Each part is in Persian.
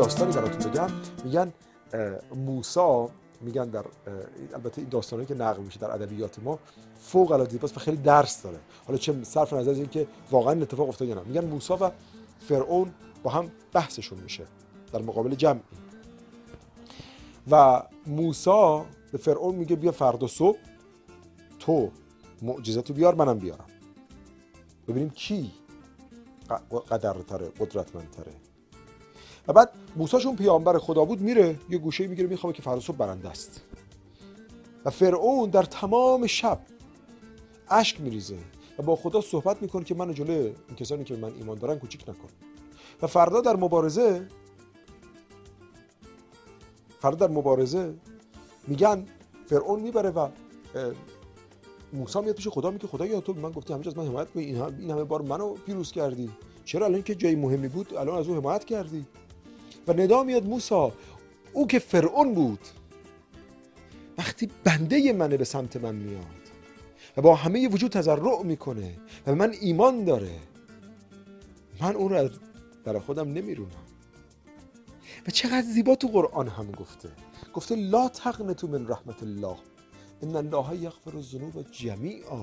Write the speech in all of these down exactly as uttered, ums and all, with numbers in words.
داستانی براتون بگم. میگن موسی، میگن در البته این داستانی که نقل میشه در ادبیات ما فوق العاده زیباست و خیلی درس داره، حالا چه صرف نظر از اینکه واقعا این اتفاق افتاد یا نه. میگن موسی و فرعون با هم بحثشون میشه در مقابل جمعی و موسی به فرعون میگه بیا فردا صبح تو معجزاتو بیار منم بیارم، ببینیم کی قدرتره قدرتمندتره. و بعد موسی چون پیامبر خدا بود میره یه گوشه میگیره میخوابه که فردا صبح برنده است و فرعون در تمام شب اشک میریزه و با خدا صحبت میکنه که منو جلوی این کسانی که من ایمان دارن کوچیک نکن. و فردا در مبارزه فردا در مبارزه میگن فرعون میبره و موسی میاد پیش خدا میگه خدایا تو به من گفتی همیشه از من حمایت کنی، این این همه بار منو پیروز کردی، چرا الان که جای مهمی بود الان از او حمایت کردی؟ و ندا میاد موسی، او که فرعون بود وقتی بنده منه به سمت من میاد و با همه وجود تضرع میکنه و به من ایمان داره، من اون رو در خودم نمیرونم. و چقدر زیبا تو قرآن هم گفته گفته لا تقنطوا من رحمت الله ان الله یغفر الذنوب جمیعا.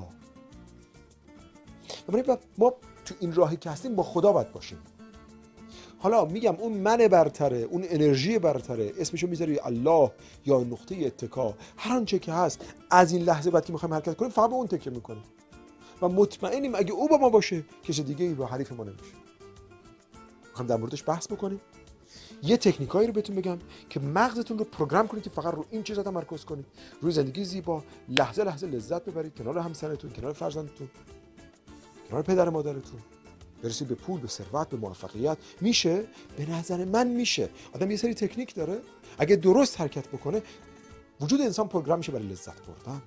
ما تو این راهی که هستیم با خدا باید باشیم. حالا میگم اون من برتره، اون انرژی برتره، اسمشو میذاری الله یا نقطه اتکا، هر آنچه که هست، از این لحظه بعد که میخوایم حرکت کنیم فقط به اون تکیه میکنیم و مطمئنیم اگه او با ما باشه کسی دیگه ای با حریف ما نمیشه. میخوایم در موردش بحث بکنیم. یه تکنیکایی رو بهتون بگم که مغزتون رو پروگرام کنید که فقط رو این چیزا تمرکز کنید، روی زندگی زیبا، لحظه لحظه لذت ببرید، کنار همسرتون، کنار فرزندتون، کنار پدر مادرتون، برسید به پول، به ثروت، به موفقیت. میشه؟ به نظر من میشه. آدم یه سری تکنیک داره اگه درست حرکت بکنه وجود انسان پروگرام میشه برای لذت بردن.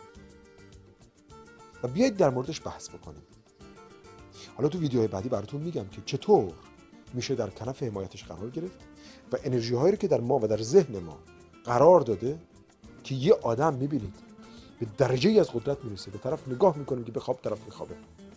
و بیایید در موردش بحث بکنیم. حالا تو ویدیوهای بعدی براتون میگم که چطور میشه در کنف حمایتش قرار گرفت و انرژی هایی رو که در ما و در ذهن ما قرار داده که یه آدم میبینید به درجه ای از قدرت میرسه، به طرف نگاه میکنیم که بخواب طرف میخوابه.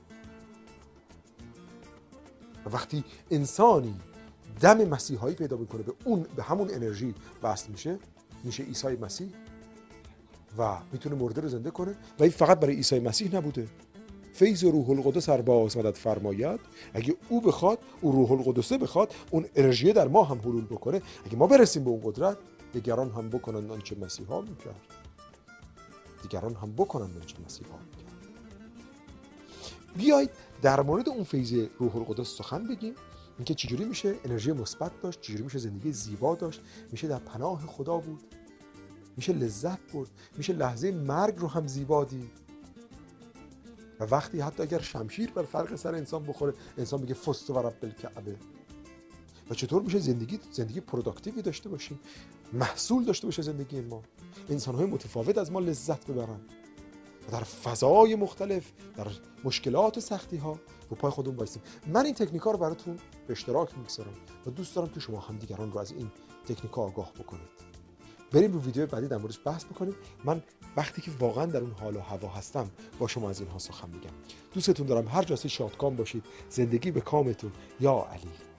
و وقتی انسانی دم مسیحایی پیدا میکنه به اون به همون انرژی وصل میشه، میشه عیسی مسیح و میتونه مرده رو زنده کنه. و این فقط برای عیسی مسیح نبوده. فیض روح القدس هر باز مدد فرماید، اگه او بخواد، او روح القدس بخواد، اون انرژی در ما هم حلول بکنه، اگه ما برسیم به اون قدرت، دیگران هم بکنن آنچه مسیحا میکرد. دیگران هم بکنن آنچه مسیحا میکرد. بیایید در مورد اون فیض روح القدس سخن بگیم، اینکه چجوری میشه انرژی مثبت داشت، چجوری میشه زندگی زیبا داشت، میشه در پناه خدا بود، میشه لذت برد، میشه لحظه مرگ رو هم زیبا دید. و وقتی حتی اگر شمشیر بر فرق سر انسان بخوره، انسان میگه فزت و رب الکعبه. و چطور میشه زندگی زندگی پروداکتیوی داشته باشیم، محصول داشته باشه زندگی ما، انسان‌های متفاوت از ما لذت ببرن و در فضای مختلف، در مشکلات و سختی‌ها رو پای خودمون وایسیم. من این تکنیک‌ها رو براتون به اشتراک می‌گذارم و دوست دارم تو شما هم دیگران رو از این تکنیک‌ها آگاه بکنید. بریم رو ویدیو بعدی در موردش بحث بکنیم. من وقتی که واقعا در اون حال و هوا هستم با شما از اینها سخن میگم. دوستتون دارم. هر جا هستید شادکام باشید. زندگی به کامتون. یا علی.